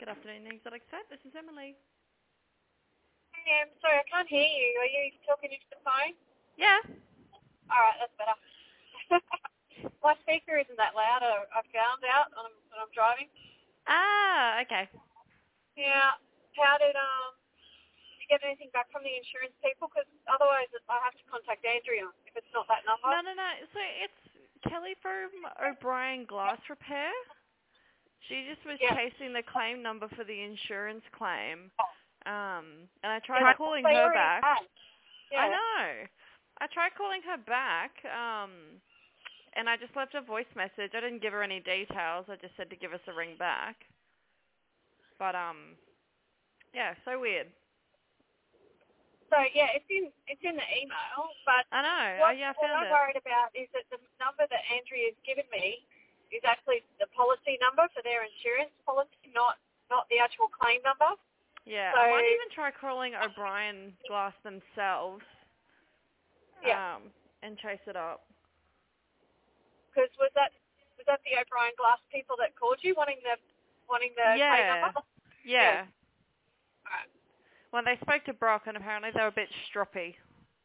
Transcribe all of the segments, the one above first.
Good afternoon, Exotic Set. This is Emily. Yeah, I'm sorry, I can't hear you. Are you talking into the phone? Yeah. All right, that's better. My speaker isn't that loud. I found out when I'm driving. Ah, okay. Yeah. How did you get anything back from the insurance people? Because otherwise, I have to contact Andrea if it's not that number. No. So it's Kelly from O'Brien Glass Repair. She just was Yeah. chasing the claim number for the insurance claim. And I tried Right. calling They her already back. had. I Yeah. know. I tried calling her back. And I just left a voice message. I didn't give her any details. I just said to give us a ring back. But yeah, so weird. So yeah, it's in the email. But I know. what I found I'm it. worried about is that the number that Andrea's given me is actually the policy number for their insurance policy, not the actual claim number. Yeah, So I might even try calling O'Brien Glass themselves, yeah, and chase it up. because was that the O'Brien Glass people that called you wanting the claim Yeah, number? yeah. Alright. Well, they spoke to Brock, and apparently they were a bit stroppy.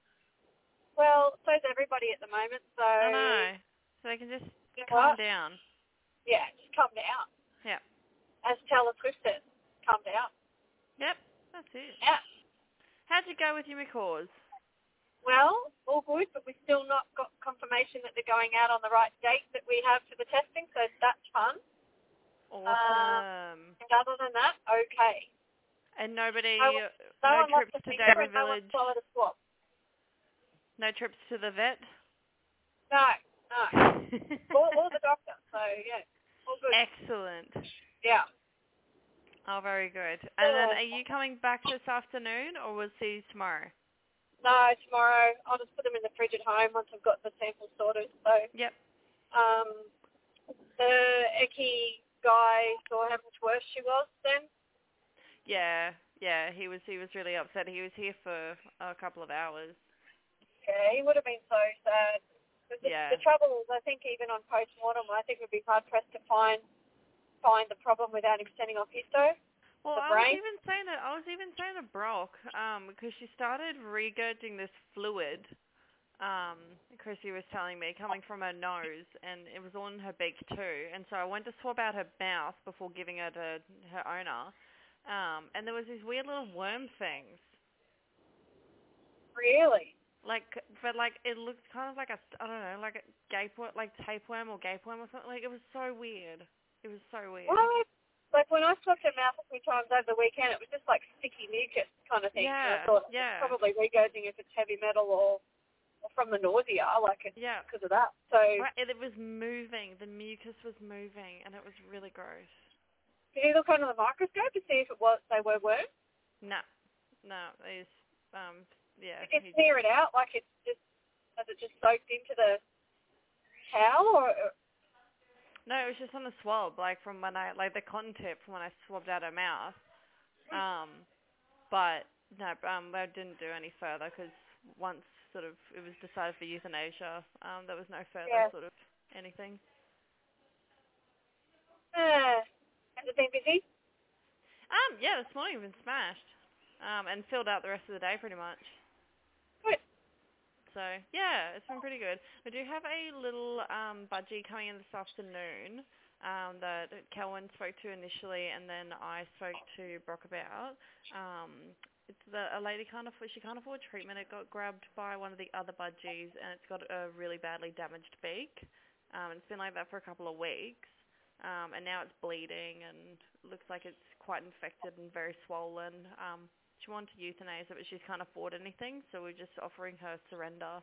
Well, so's everybody at the moment. So I know. So they can just you know calm what? down. Yeah, just calm down. Yeah. As Taylor Swift said, calm down. Yep, that's it. Yeah. How'd you go with your McCaws? Well, all good, but we've still not got confirmation that they're going out on the right date that we have for the testing, so that's fun. Awesome. And other than that, okay. And nobody, No no one lost trips a to finger Dagger and no one Village? swallowed a swab. No trips to the vet? No. Or the doctor, so yeah, all good. Excellent. Yeah. Oh, very good. And then are you coming back this afternoon, or we'll see you tomorrow? No, tomorrow. I'll just put them in the fridge at home once I've got the samples sorted. So, Yep. The Eki guy saw how much worse she was then. Yeah, he was really upset. He was here for a couple of hours. Yeah, he would have been so sad. The trouble is, I think even on post-mortem, I think it would be hard-pressed to find the problem without him sending off histo. Well, The I brain. was even saying to Brock, because she started regurging this fluid. Chrissy was telling me coming from her nose, and it was on her beak too. And so I went to swab out her mouth before giving her to her owner. And there was these weird little worm things. Really? But it looked kind of like like a tapeworm or gapeworm or something. Like, it was so weird. It was so weird. Well, like when I swabbed her mouth a few times over the weekend, it was just like sticky mucus kind of thing. Yeah, And I thought yeah. it's probably regurging if it's heavy metal or from the nausea, because of that. So right, it was moving. The mucus was moving, and it was really gross. did you look under the microscope to see if they were worms? No, it's yeah. Did you smear it out like has it just soaked into the towel or? No, it was just on the swab, from when the cotton tip from when I swabbed out her mouth. But no, I didn't do any further because once sort of it was decided for euthanasia, there was no further sort of anything. Has it been busy? Yeah, this morning we've been smashed, and filled out the rest of the day pretty much. Good. So yeah, it's been pretty good. We do have a little budgie coming in this afternoon that Kelvin spoke to initially, and then I spoke to Brock about. It's a lady she can't afford treatment. It got grabbed by one of the other budgies, and it's got a really badly damaged beak. It's been like that for a couple of weeks, and now it's bleeding and looks like it's quite infected and very swollen. She wanted to euthanize it, but she can't afford anything, so we're just offering her surrender.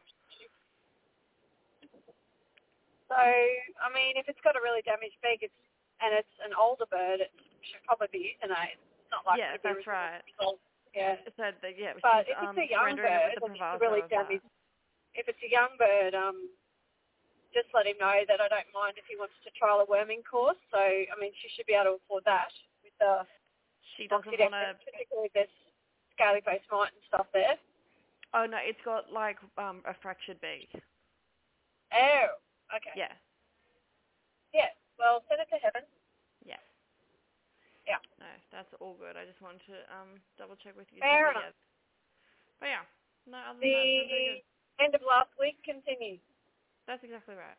So, I mean, if it's got a really damaged beak and it's an older bird, it should probably be euthanized. It's not like yeah, that's right. Yeah. So, but if it's a young bird, if it's a young bird, just let him know that I don't mind if he wants to trial a worming course. So, I mean, she should be able to afford that with the she doesn't want to, particularly with this scaly face mite and stuff there. Oh no, it's got a fractured beak. Oh, okay. Yeah. Yeah. Well, send it to heaven. Yeah. Yeah. No, that's all good. I just wanted to double check with you. Fair enough. Yeah. But yeah, no, other than that, it's been pretty good. The end of last week continues. That's exactly right.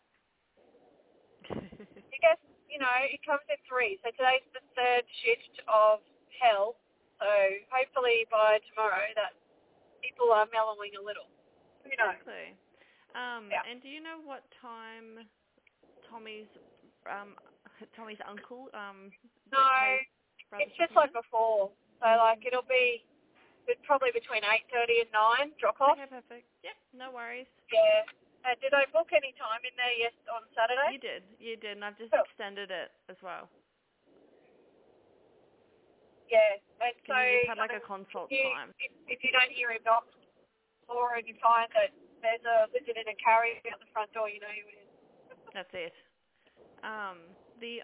I guess, it comes in 3. So today's the 3rd shift of hell. So hopefully by tomorrow that people are mellowing a little. Who knows? Exactly. Yeah. And do you know what time Tommy's uncle No, it's just like before. So it'll be probably between 8:30 and 9 drop off. Okay, perfect. Yep, no worries. Yeah. Did I book any time in there on Saturday? You did, and I've just extended it as well. Yeah, and so you just had a consult time. If you don't hear him knock or and you find that there's a lizard in a carrier out the front door, you know who it is. That's it. The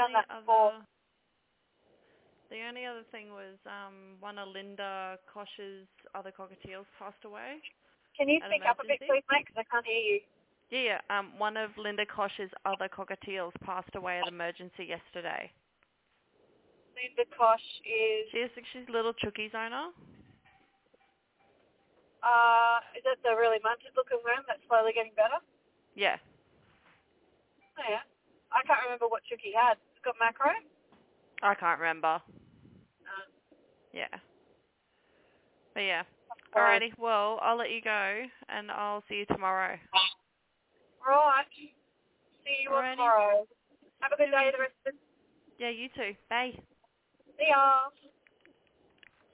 only other thing was one of Linda Kosh's other cockatiels passed away. Can you speak up a bit, please, mate? Because I can't hear you. Yeah. One of Linda Kosh's other cockatiels passed away at emergency yesterday. Linda Kosh is... She's little Chucky's owner. Is that the really munted-looking one that's slowly getting better? Yeah. Oh, yeah. I can't remember what Chucky had. It's got macro? I can't remember. Yeah. But yeah. Alrighty, well, I'll let you go, and I'll see you tomorrow. Right. See you tomorrow. Have a good day the rest of the... Yeah, you too. Bye. See ya.